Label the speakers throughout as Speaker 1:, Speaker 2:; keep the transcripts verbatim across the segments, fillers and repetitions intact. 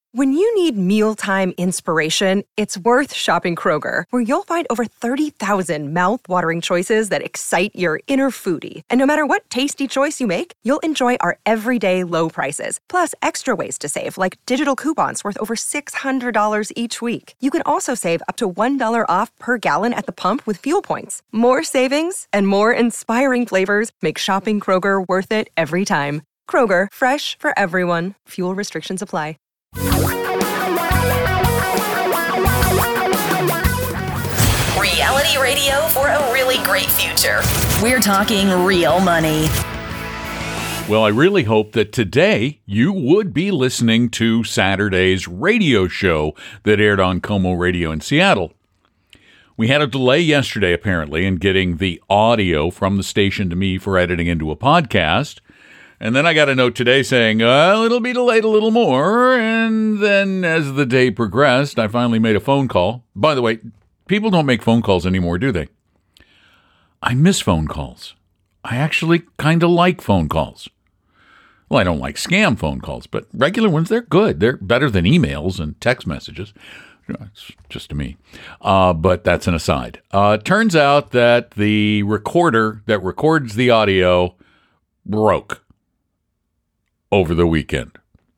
Speaker 1: When you need mealtime inspiration, it's worth shopping Kroger, where you'll find over thirty thousand mouth-watering choices that excite your inner foodie. And no matter what tasty choice you make, you'll enjoy our everyday low prices, plus extra ways to save, like digital coupons worth over six hundred dollars each week. You can also save up to one dollar off per gallon at the pump with fuel points. More savings and more inspiring flavors make shopping Kroger worth it every time. Kroger, fresh for everyone. Fuel restrictions apply.
Speaker 2: Reality radio for a really great future. We're talking real money.
Speaker 3: Well, I really hope that today you would be listening to Saturday's radio show that aired on Como Radio in Seattle. We had a delay yesterday, apparently, in getting the audio from the station to me for editing into a podcast. And then I got a note today saying, well, it'll be delayed a little more. And then as the day progressed, I finally made a phone call. By the way, people don't make phone calls anymore, do they? I miss phone calls. I actually kind of like phone calls. Well, I don't like scam phone calls, but regular ones, they're good. They're better than emails and text messages. It's just to me. Uh, but that's an aside. Uh, turns out that the recorder that records the audio broke over the weekend.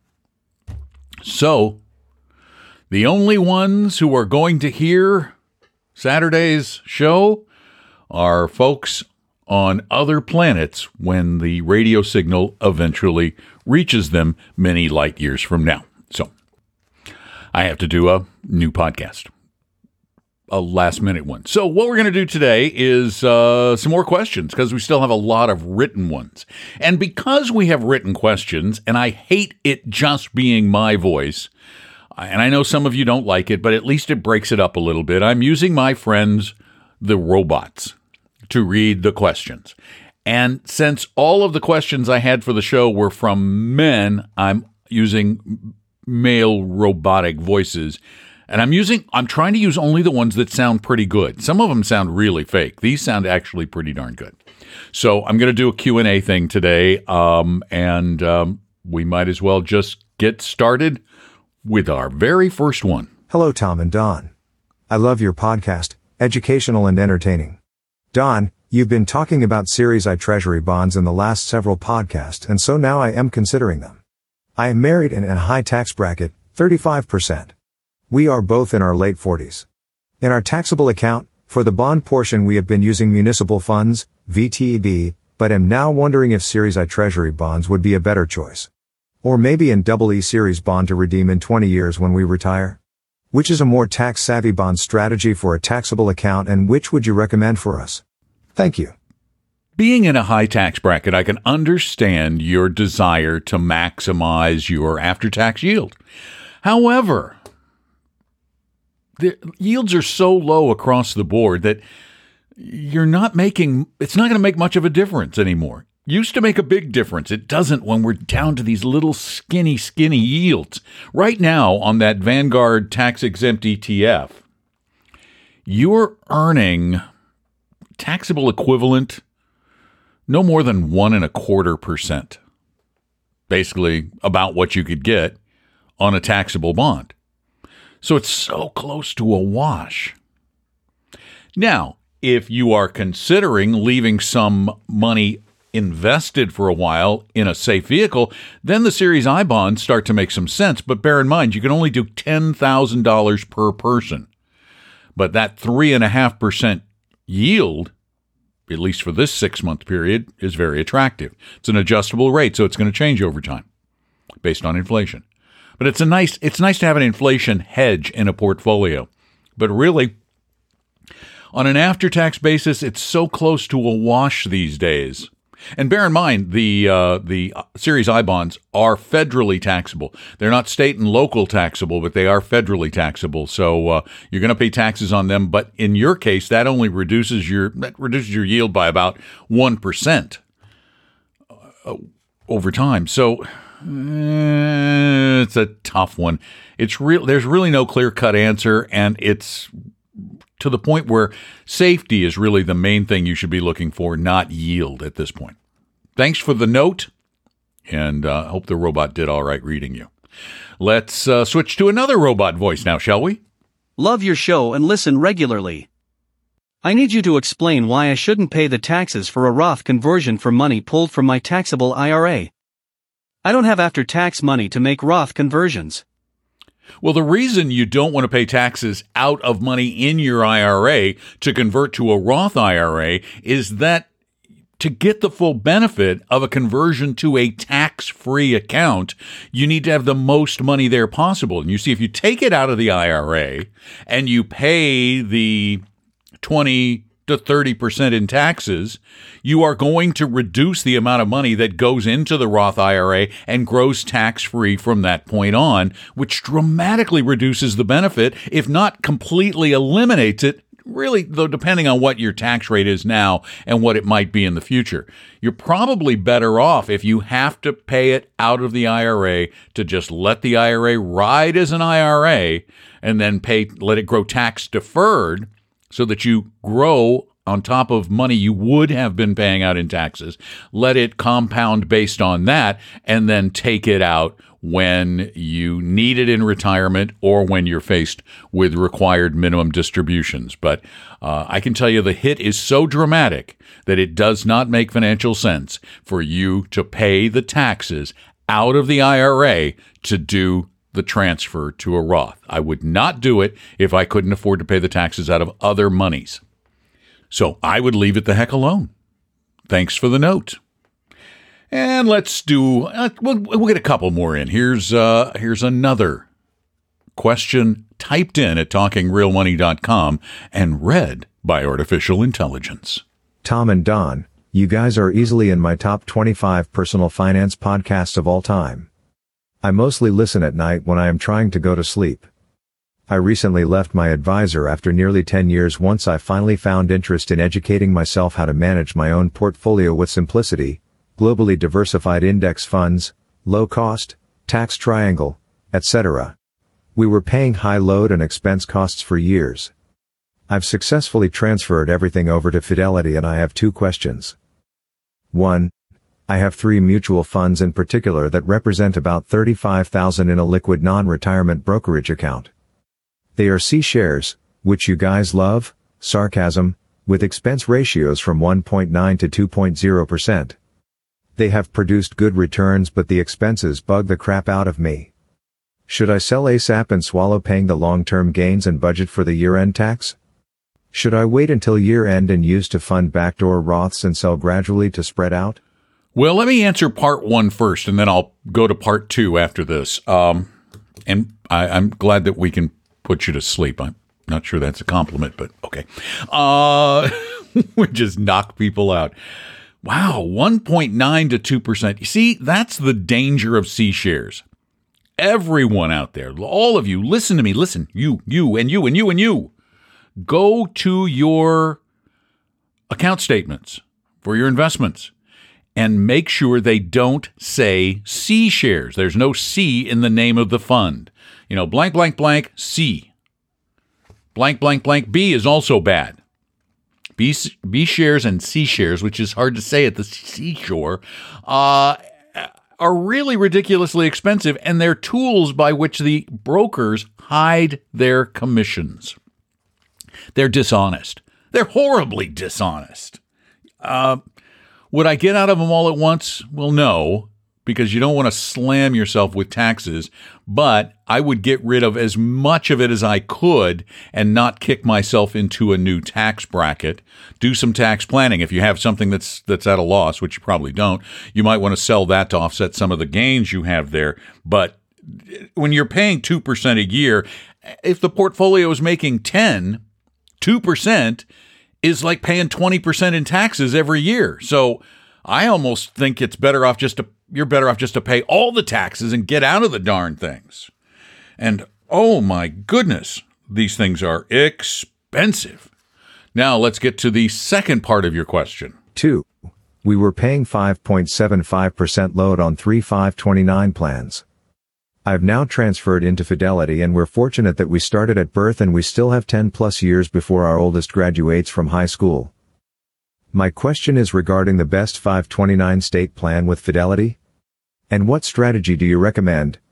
Speaker 3: So, the only ones who are going to hear Saturday's show are folks on other planets when the radio signal eventually reaches them many light years from now. So, I have to do a new podcast. A last minute one. So what we're going to do today is uh, some more questions because we still have a lot of written ones. And because we have written questions, and I hate it just being my voice, and I know some of you don't like it, but at least it breaks it up a little bit, I'm using my friends, the robots, to read the questions. And since all of the questions I had for the show were from men, I'm using male robotic voices. And I'm using, I'm trying to use only the ones that sound pretty good. Some of them sound really fake. These sound actually pretty darn good. So I'm going to do a Q and A thing today, um, and um, we might as well just get started with our very first one.
Speaker 4: Hello, Tom and Don. I love your podcast, educational and entertaining. Don, you've been talking about Series I Treasury bonds in the last several podcasts, and so now I am considering them. I am married and in a high tax bracket, thirty-five percent. We are both in our late forties. In our taxable account, for the bond portion we have been using municipal funds, V T B, but am now wondering if Series I Treasury bonds would be a better choice. Or maybe an double E Series bond to redeem in twenty years when we retire. Which is a more tax-savvy bond strategy for a taxable account, and which would you recommend for us? Thank you.
Speaker 3: Being in a high tax bracket, I can understand your desire to maximize your after-tax yield. However, the yields are so low across the board that you're not making, it's not going to make much of a difference anymore. Used to make a big difference. It doesn't when we're down to these little skinny, skinny yields. Right now on that Vanguard tax-exempt E T F, you're earning taxable equivalent no more than one and a quarter percent. Basically about what you could get on a taxable bond. So it's so close to a wash. Now, if you are considering leaving some money invested for a while in a safe vehicle, then the Series I bonds start to make some sense. But bear in mind, you can only do ten thousand dollars per person. But that three point five percent yield, at least for this six-month period, is very attractive. It's an adjustable rate, so it's going to change over time based on inflation. But it's a nice it's nice to have an inflation hedge in a portfolio. But really, on an after-tax basis, it's so close to a wash these days. And bear in mind, the uh, the Series I bonds are federally taxable. They're not state and local taxable, but they are federally taxable. So uh, you're going to pay taxes on them. But in your case, that only reduces your that reduces your yield by about one percent uh, over time. So Uh, it's a tough one. It's real. There's really no clear-cut answer, and it's to the point where safety is really the main thing you should be looking for, not yield at this point. Thanks for the note, and I uh, hope the robot did all right reading you. Let's uh, switch to another robot voice now, shall we?
Speaker 5: Love your show and listen regularly. I need you to explain why I shouldn't pay the taxes for a Roth conversion for money pulled from my taxable I R A. I don't have after-tax money to make Roth conversions.
Speaker 3: Well, the reason you don't want to pay taxes out of money in your I R A to convert to a Roth I R A is that to get the full benefit of a conversion to a tax-free account, you need to have the most money there possible. And you see, if you take it out of the I R A and you pay the twenty to thirty percent in taxes, you are going to reduce the amount of money that goes into the Roth I R A and grows tax-free from that point on, which dramatically reduces the benefit, if not completely eliminates it, really, though, depending on what your tax rate is now and what it might be in the future. You're probably better off if you have to pay it out of the I R A to just let the I R A ride as an I R A and then pay, let it grow tax deferred so that you grow on top of money you would have been paying out in taxes. Let it compound based on that and then take it out when you need it in retirement or when you're faced with required minimum distributions. But uh, I can tell you the hit is so dramatic that it does not make financial sense for you to pay the taxes out of the I R A to do the transfer to a Roth. I would not do it if I couldn't afford to pay the taxes out of other monies. So I would leave it the heck alone. Thanks for the note. And let's do, uh, we'll, we'll get a couple more in. Here's uh, here's another question typed in at talking real money dot com and read by artificial intelligence.
Speaker 4: Tom and Don, you guys are easily in my top twenty-five personal finance podcasts of all time. I mostly listen at night when I am trying to go to sleep. I recently left my advisor after nearly ten years once I finally found interest in educating myself how to manage my own portfolio with simplicity, globally diversified index funds, low cost, tax triangle, et cetera. We were paying high load and expense costs for years. I've successfully transferred everything over to Fidelity and I have two questions. One, I have three mutual funds in particular that represent about thirty-five thousand dollars in a liquid non-retirement brokerage account. They are C shares, which you guys love, sarcasm, with expense ratios from one point nine to two point zero percent. They have produced good returns but the expenses bug the crap out of me. Should I sell ASAP and swallow paying the long-term gains and budget for the year-end tax? Should I wait until year-end and use to fund backdoor Roths and sell gradually to spread out?
Speaker 3: Well, let me answer part one first, and then I'll go to part two after this. Um, and I, I'm glad that we can put you to sleep. I'm not sure that's a compliment, but okay. Uh, we just knock people out. Wow, one point nine to two percent. You see, that's the danger of C shares. Everyone out there, all of you, listen to me. Listen, you, you, and you, and you, and you. Go to your account statements for your investments and make sure they don't say C shares. There's no C in the name of the fund. You know, blank, blank, blank, C. Blank, blank, blank, B is also bad. B, B shares and C shares, which is hard to say at the seashore, uh, are really ridiculously expensive, and they're tools by which the brokers hide their commissions. They're dishonest. They're horribly dishonest. Uh, would I get out of them all at once? Well, no, because you don't want to slam yourself with taxes, but I would get rid of as much of it as I could and not kick myself into a new tax bracket. Do some tax planning. If you have something that's that's at a loss, which you probably don't, you might want to sell that to offset some of the gains you have there. But when you're paying two percent a year, if the portfolio is making ten, two percent is like paying twenty percent in taxes every year. So I almost think it's better off just to You're better off just to pay all the taxes and get out of the darn things. And oh my goodness, these things are expensive. Now let's get to the second part of your question.
Speaker 4: Two, we were paying five point seven five percent load on three five twenty-nine plans. I've now transferred into Fidelity and we're fortunate that we started at birth and we still have ten plus years before our oldest graduates from high school. My question is regarding the best five twenty-nine state plan with Fidelity. And what strategy do you recommend,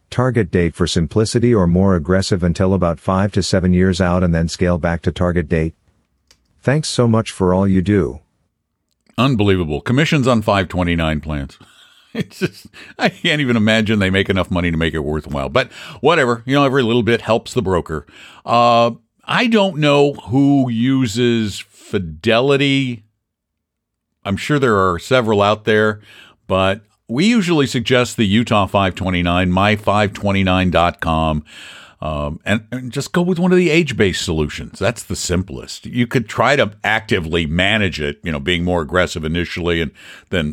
Speaker 4: Target date for simplicity or more aggressive until about five to seven years out and then scale back to target date? Thanks so much for all you do.
Speaker 3: Unbelievable. Commissions on five twenty-nine plans. It's just, I can't even imagine they make enough money to make it worthwhile. But whatever, you know, every little bit helps the broker. Uh, I don't know who uses Fidelity. I'm sure there are several out there, but we usually suggest the Utah five twenty-nine, my five twenty-nine dot com, um, and, and just go with one of the age-based solutions. That's the simplest. You could try to actively manage it, you know, being more aggressive initially and then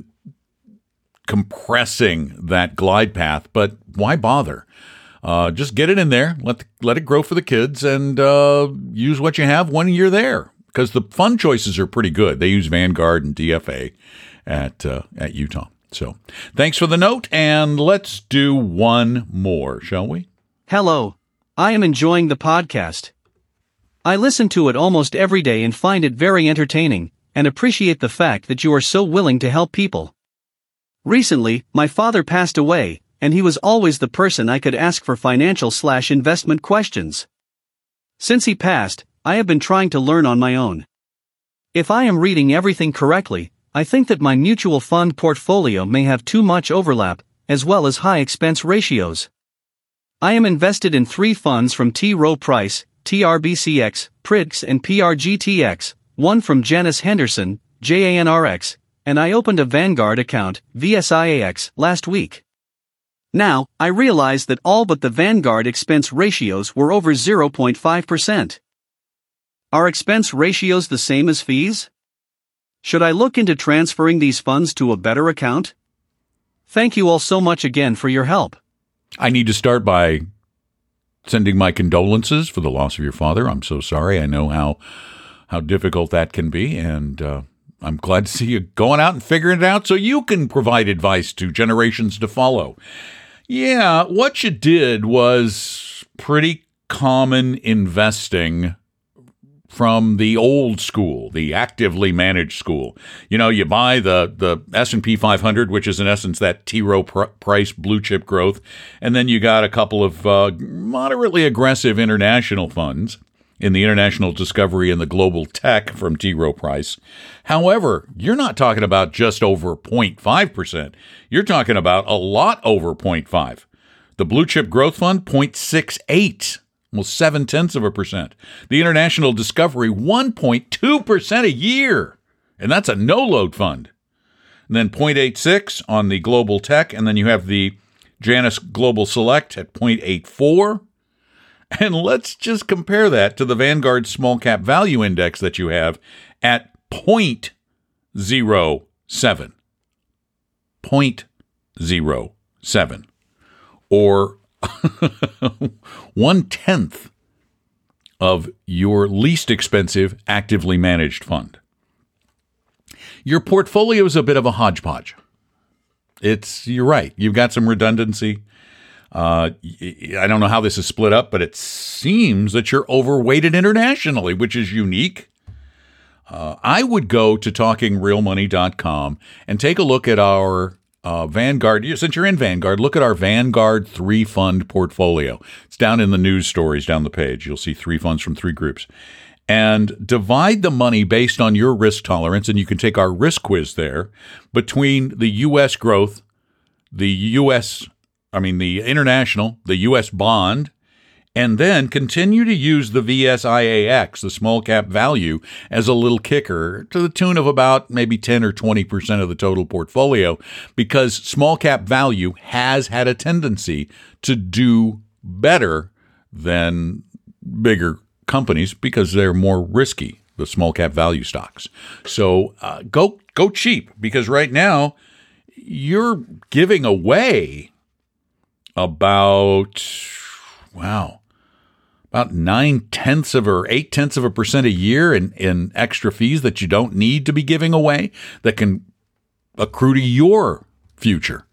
Speaker 3: compressing that glide path, but why bother? Uh, just get it in there, let the, let it grow for the kids, and uh, use what you have when you're there. Because the fund choices are pretty good. They use Vanguard and D F A at uh, at Utah. So thanks for the note, and let's do one more, shall we?
Speaker 5: Hello. I am enjoying the podcast. I listen to it almost every day and find it very entertaining, and appreciate the fact that you are so willing to help people. Recently, my father passed away, and he was always the person I could ask for financial slash investment questions. Since he passed, I have been trying to learn on my own. If I am reading everything correctly, I think that my mutual fund portfolio may have too much overlap, as well as high expense ratios. I am invested in three funds from T. Rowe Price, T R B C X, P R I D X and P R G T X, one from Janus Henderson, J A N R X, and I opened a Vanguard account, V S I A X, last week. Now, I realize that all but the Vanguard expense ratios were over zero point five percent. Are expense ratios the same as fees? Should I look into transferring these funds to a better account? Thank you all so much again for your help.
Speaker 3: I need to start by sending my condolences for the loss of your father. I'm so sorry. I know how how difficult that can be, and uh, I'm glad to see you going out and figuring it out so you can provide advice to generations to follow. Yeah, what you did was pretty common investing from the old school, the actively managed school. You know, you buy the, the S and P five hundred, which is in essence that T. Rowe Price blue chip growth, and then you got a couple of uh, moderately aggressive international funds in the International Discovery and the Global Tech from T. Rowe Price. However, you're not talking about just over zero point five percent. You're talking about a lot over zero point five. The Blue Chip Growth Fund, zero point six eight. Almost seven-tenths of a percent. The International Discovery, one point two percent a year. And that's a no-load fund. And then zero point eight six on the Global Tech. And then you have the Janus Global Select at zero point eight four. And let's just compare that to the Vanguard Small Cap Value Index that you have at zero point zero seven. zero point zero seven. Or one-tenth of your least expensive actively managed fund. Your portfolio is a bit of a hodgepodge. It's, you're right, you've got some redundancy. Uh, I don't know how this is split up, but it seems that you're overweighted internationally, which is unique. Uh, I would go to talking real money dot com and take a look at our Uh, Vanguard, since you're in Vanguard, look at our Vanguard three-fund portfolio. It's down in the news stories down the page. You'll see three funds from three groups. And divide the money based on your risk tolerance, and you can take our risk quiz there, between the U S growth, the U S, I mean the international, the U S bond, and then continue to use the V S I A X, the small cap value, as a little kicker to the tune of about maybe ten or twenty percent of the total portfolio, because small cap value has had a tendency to do better than bigger companies because they're more risky, the small cap value stocks. So uh, go go cheap, because right now you're giving away about, wow, about nine-tenths of or eight-tenths of a percent a year in, in extra fees that you don't need to be giving away that can accrue to your future.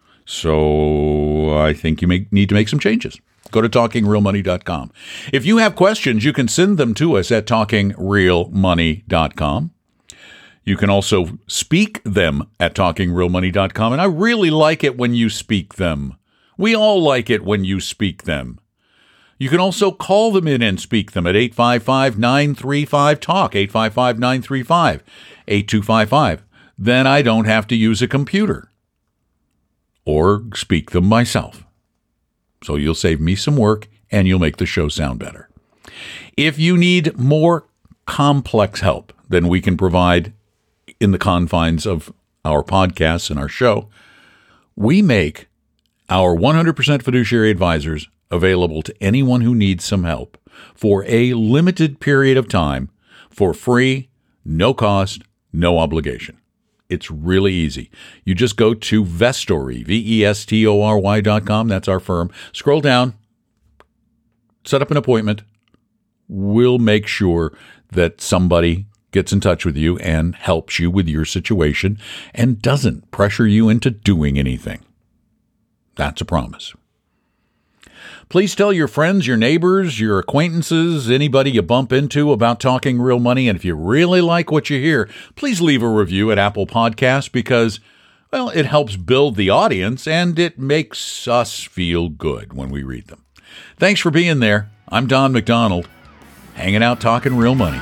Speaker 3: So I think you may need to make some changes. Go to talking real money dot com. If you have questions, you can send them to us at talking real money dot com. You can also speak them at talking real money dot com. And I really like it when you speak them We all like it when you speak them. You can also call them in and speak them at eight five five, nine three five, talk, eight five five, nine three five, eight two five five. Then I don't have to use a computer or speak them myself. So you'll save me some work and you'll make the show sound better. If you need more complex help than we can provide in the confines of our podcasts and our show, we make our one hundred percent fiduciary advisors available to anyone who needs some help for a limited period of time for free, no cost, no obligation. It's really easy. You just go to Vestory, V E S T O R Y dot com. That's our firm. Scroll down, set up an appointment. We'll make sure that somebody gets in touch with you and helps you with your situation and doesn't pressure you into doing anything. That's a promise. Please tell your friends, your neighbors, your acquaintances, anybody you bump into about Talking Real Money. And if you really like what you hear, please leave a review at Apple Podcasts because, well, it helps build the audience and it makes us feel good when we read them. Thanks for being there. I'm Don McDonald, hanging out talking real money.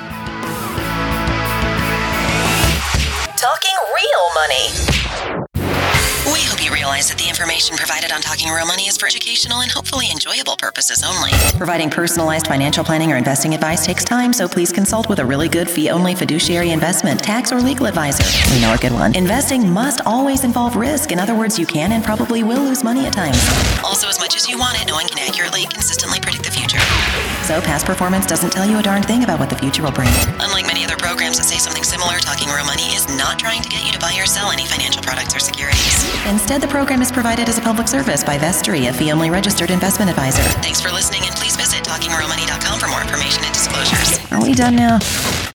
Speaker 2: Talking Real Money. We hope you realize that the information provided on Talking Real Money is for educational and hopefully enjoyable purposes only. Providing personalized financial planning or investing advice takes time, so please consult with a really good fee-only fiduciary investment, tax, or legal advisor. We know a good one. Investing must always involve risk. In other words, you can and probably will lose money at times. Also, as much as you want it, no one can accurately, consistently predict the future. So past performance doesn't tell you a darn thing about what the future will bring. Unlike many other programs that say something similar, Talking Real Money is not trying to get you to buy or sell any financial products or securities. Instead, the program is provided as a public service by Vestory, a fee-only registered investment advisor. Thanks for listening, and please visit talking real money dot com for more information and disclosures. Are we done now?